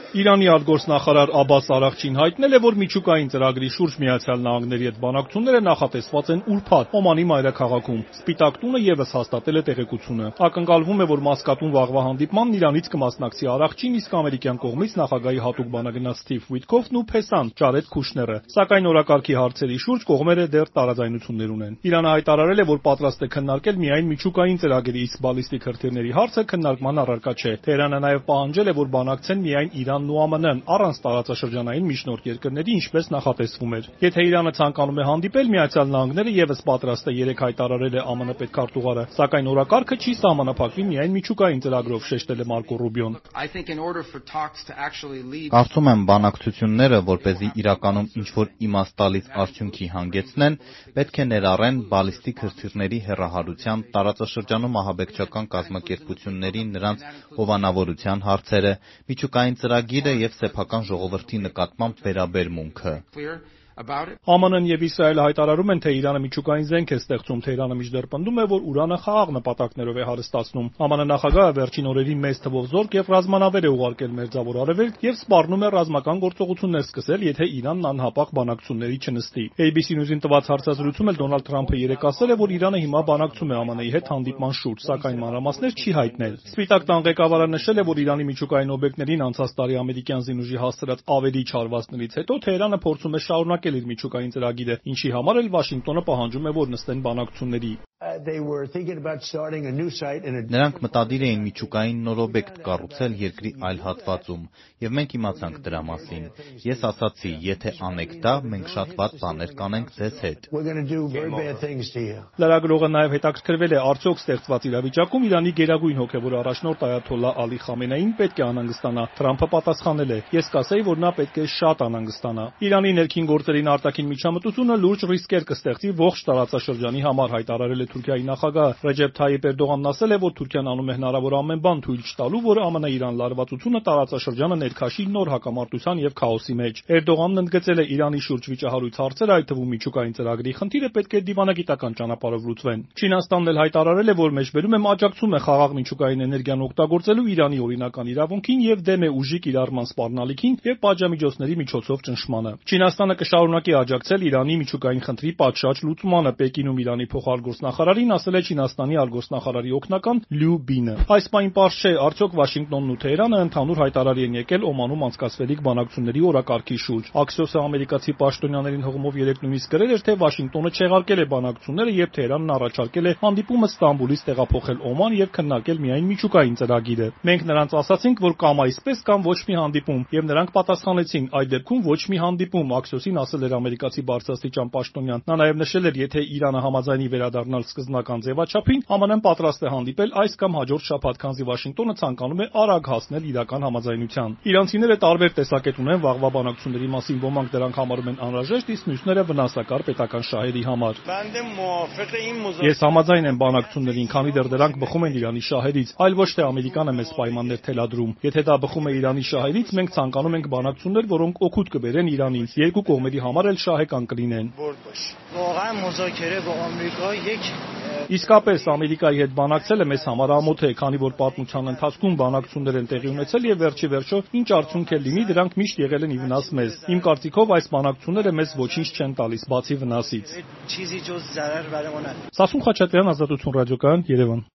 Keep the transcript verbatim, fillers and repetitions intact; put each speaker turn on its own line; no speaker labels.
Իրանի արտգործնախարար Աբբաս Արաղչին հայտնել է, որ միջուկային ծրագրի շուրջ Միացյալ Նահանգների հետ բանակցությունները նախատեսված են ուրբաթ Օմանի մայրաքաղաքում։ Սպիտակ տունը ևս հաստատել է տեղեկությունը։ Ակնկալվում է, որ Մասկատում վաղվա հանդիպմանն Իրանից կմասնակցի Արաղչին, իսկ ամերիկյան կողմից նախագահի հատուկ բանագնաց Սթիվ Ուիթքոֆն ու Փեսան Ջարեդ Քուշները։ Սակայն օրակարգի հարցերի շուրջ կողմերը դեռ տարաձայնություններ ունեն։ Իրանը հայտարարել է, որ պատրաստ է քննարկել միայն միջուկային ծրագիր, իսկ բալիստիկ հրթիռների հարցը քննարկման առարկա չէ։ Թեհրանը նաև պահանջել է, որ բանակցեն միայն Իրանն ու ԱՄՆ-ն, առանց տարածաշրջանային միջնորդ երկրների, ինչպես նախատեսվում էր։ Եթե Իրանը ցանկանում է հանդիպել, Միացյալ Նահանգները ևս պատրաստ է, երեկ հայտարարել է ԱՄՆ պետքարտուղարը, սակայն օրակարգը չի սահմանափակվի միայն միջուկային ծրագրով, շեշտել է Մարկո Ռուբիոն։
Կարծում եմ, բանակցությունները, որպեսզի իրականում ինչ-որ իմաստ տալից արդյունքի հանգեցնեն, պետք է ներառեն բալիստիկ հրթիռների հեռահարության, տարածաշրջանում ահաբեկչական կազմակերպությունների նրանց հովանավորության հարցերը, միջուկային ծրագիրը և սեփական ժողովրդի նկատմամբ վերաբերմունքը։
ԱՄՆ-ն և Իսրայելը հայտարարում են, թե Իրանը միջուկային զենք է ստեղծում։ Թեհրանը մինչդեռ պնդում է, որ Ուրանը խաղաղ նպատակներով է հարստացնում։ ԱՄՆ նախագահը վերջին օրերին մեծ թվով զորք և ռազմանավեր է ուղարկել Մերձավոր Արևելք և սպառնում է ռազմական գործողություններ սկսել, եթե Իրանն անհապաղ բանակցությունների չնստի։ A B C News-ին տված հարցազրույցում էլ Դոնալդ Թրամփը երեկ ասել է, որ Իրանը հիմա բանակցում է ԱՄՆ-ի հետ հանդիպման շուրջ, սակայն մանրամասներ չի հայտնել։ Սպիտակ տան ղեկավարը նշել է, որ Իրանի միջուկային օբյեկտներին անցած տարի ամերիկյան զինուժի հասցրած ավելի չարվածներից հետո Թեհրանը փորձում է շարունակել իր միջուկային ծրագիրը, ինչի համար էլ Վաշինգտոնը պահանջում է, որ նստեն բանակցությունների։
Նրանք մտադիր էին միջուկային նոր օբյեկտ կառուցել երկրի այլ հատվածում, և մենք իմացանք դրա մասին։ Ես ասացի, եթե անեք դա, մենք շատ վատ բաներ կանենք ձեզ հետ։
Լրագրողը նաև հետաքրքրվել է, արդյոք ստեղծված իրավիճակում Իրանի գերագույն հոգևոր առաջնորդ Այաթոլլահ Ալի Խամենեին պետք է անհանգստանա։ Թրամփը պատասխանել է. «Ես կասեի, որ նա պետք է շատ անհանգստանա»։ Իրանի ներքին գործերին արտաքին միջամտությունը լուրջ ռիսկեր կստեղծի ողջ տարածաշրջանի համար, հայտարարել է Թուրքիայի նախագահ Ռեջեփ Թայիպ Էրդողանն ասել է, որ Թուրքիան անում է հնարավոր ամեն բան թույլ չտալու, որ ԱՄՆ-Իրան լարվածությունը տարածաշրջանը ներքաշի նոր հակամարտության և քաոսի մեջ։ Էրդողանն ընդգծել է Իրանի շուրջ վիճահարույց հարցերը, այդ թվում միջուկային ծրագրի խնդիրը պետք է դիվանագիտական ճանապարհով լուծվեն։ Չինաստանն էլ հայտարարել է, որ մեջբերում է աջակցում է խաղաղ միջուկային էներգիան օգտագործելու Իրանի օրինական իրավունքին և դեմ է ուժի կիրառման սպառնալիքին և պատժամիջոցների միջոցով ճնշմանը։ Չինաստանը կշարունակի աջակցել Իրանի միջուկային խնդրի պատշաճ լուծմանը։ Պեկինում Իրանի փոխարտգործնախարարին ասել է Չինաստանի արտգործնախարարի օգնական Լյու Բինը։ Այս պահին պարզ չէ, արդյոք Վաշինգտոնն ու Թեհրանը ընդհանուր հայտարարի են եկել Օմանում անցկացվելիք բանակցությունների օրակարգի շուրջ։ Աքսիոսը ամերիկացի պաշտոնյաներին հղումով երեկ նույնիսկ գրել էր, թե Վաշինգտոնը չեղարկել է բանակցությունները և Թեհրանն առաջարկել է հանդիպումը Ստամբուլից տեղափոխել Օման և քննարկել միայն միջուկային ծրագիրը։ Մենք նրանց ասացինք, որ կամ այսպես, կամ ոչ մի հանդիպում, և նրանք պատասխանեցին՝ այդ դեպքում ոչ մի հանդիպում, Աքսիոսին ասել էր ամերիկացի բարձրաստիճան պաշտոնյան։ Նա նաև նշել էր, եթե Իրանը համաձայնի վերադառնալ սկզբնական ձևաչափին, ԱՄՆ-ն պատրաստ է հանդիպել այս կամ հաջորդ շաբաթ, քանզի Վաշինգտոնը ցանկանում է արագ հասնել իրական համաձայնության։ Իրանցիները տարբեր տեսակետ ունեն վաղվա բանակցությունների մասին, ոմանք դրանք համարում են անհրաժեշտ, իսկ մյուսները վնասակար պետական շահերի համար։ Ես համաձայն եմ բանակցություններին, քանի դեռ դրանք բխում են Իրանի շահերից, այլ ոչ թե Ամերիկան է մեզ պայմաններ թելադրում։ Եթե դա բխում է Իրանի շահերից, մենք ցանկանում ենք բանակցություններ, որոնք օգուտ կբերեն Իրանին, երկու կողմերի համար էլ շահեկան կլինեն։ Իսկապես Ամերիկայի հետ բանակցելը մեզ համար ամոթ է, քանի որ պատմության ընթացքում բանակցություններ են տեղի ունեցել և վերջի վերջո ինչ արդյունք էլ լինի, դրանք միշտ եղել են ի վնաս մեզ։ Իմ կարծիքով այս բանակցությունները մեզ ոչինչ չեն տալիս, բացի վնասից։ Սասուն Խաչատրյան, Ազատություն ռադիոկայան, Երևան։